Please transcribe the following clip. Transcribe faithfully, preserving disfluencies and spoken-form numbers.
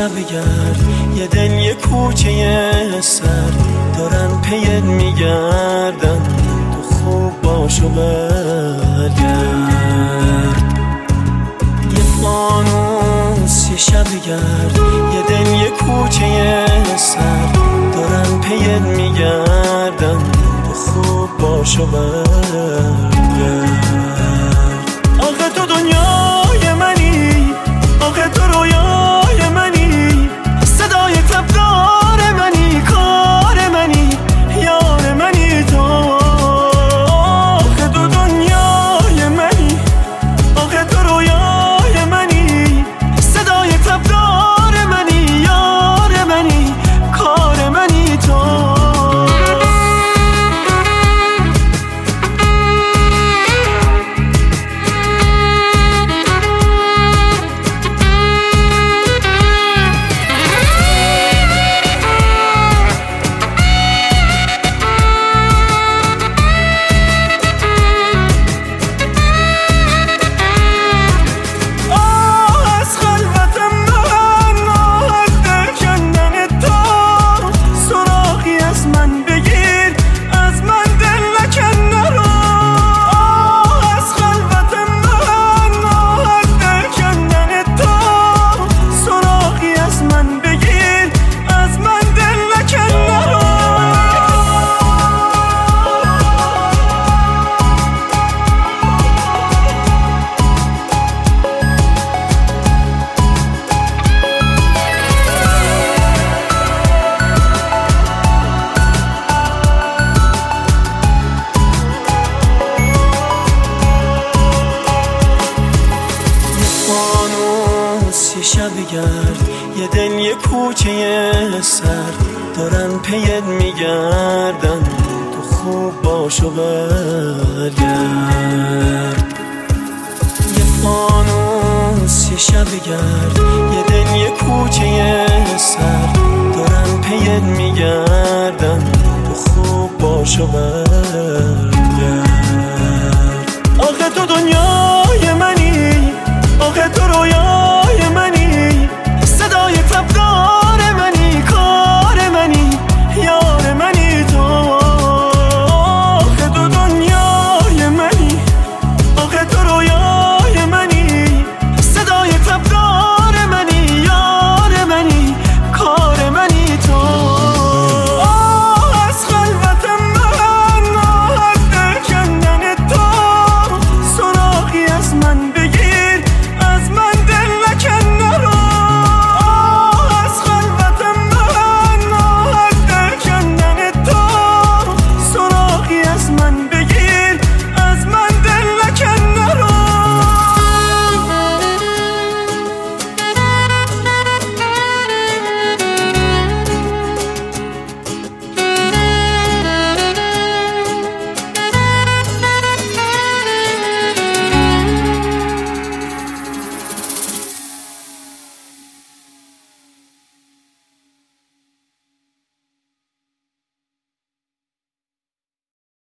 شب گرد یه دل یه کوچه سر دارن پیت میگردن، تو خوب باش و برگرد. یه فانوس یه شب گرد یه دل یه کوچه سر دارن پیت میگردن، تو خوب باش و برگرد. آخه تو دنیای منی، آخه تو رویای منی، صدای تبدار منی، کار منی، یار منی تو. آخه تو دنیای منی، آخه تو رویای منی، صدای تبدار منی، یار منی، کار منی تو. شب گرد یه دل یه کوچه سر دارن پیت میگردن، تو خوب باش و برگرد. یه فانوس یه شب گرد یه دل یه کوچه سر دارن پیت میگردن، تو خوب باش و برگرد.